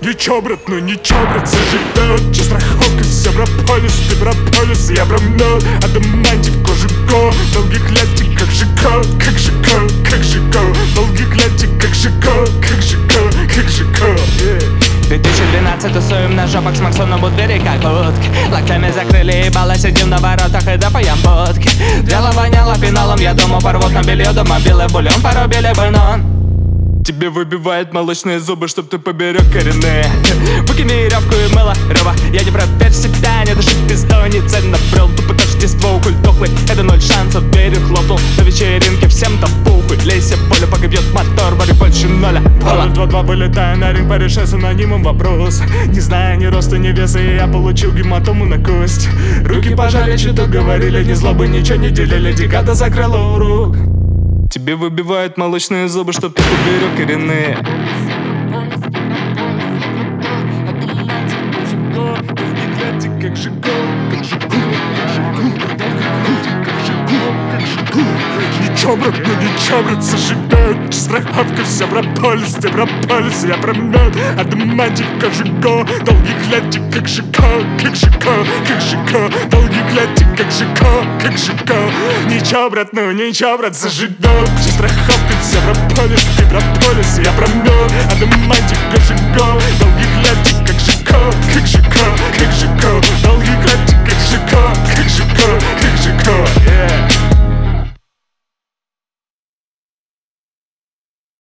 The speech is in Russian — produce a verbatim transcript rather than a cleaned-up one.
Ничего, брат, ну ничего, брат, заживет. Че страховка, все брополис, ты брополис, я бромнет. Адамантик, кожуко, долгих летик, как жико, как жико, как жико. Долгих летик, как жико, как жико, как жико. две тысячи двенадцать тусуем на жопах с Максоном у двери как утки. Локтями закрыли ебало, сидим на воротах и допоем водки. Дело воняло финалом, я думал порвут на белье. Дома белый бульон, порубили бы, но тебе выбивает молочные зубы, чтоб ты поберег коренные. Выкими рявку и мыло, рыба. Я не проверь себя, не дыши пизду, не цель набрел. Тупо тождество, куль дохлый, это ноль шансов. Дверью хлопнул на вечеринке, всем до пухуй. Лейся в поле, пока бьет мотор, баре больше ноля. Два-два вылетая на ринг, порешай с анонимом вопрос. Не зная ни роста, ни веса, и я получил гематому на кость. Руки пожали, что-то говорили, ни злобы, ничего не делили. Декада закрыла урок. Тебе выбивают молочные зубы, чтоб ты поберег коренные. Как жиго, как жиго, как жиго. Ничего, брат, ну ничего, брат, заживет. Страховка, вся брополис, ты брополис, я промет. Адамантик, как жиго, долгих летик, как жиго, как жиго, как жиго. Долгих летик, как жиго, как жиго. Ничего, брат, ну ничего, брат, заживет. Страховка, вся брополис, ты брополис, я промет.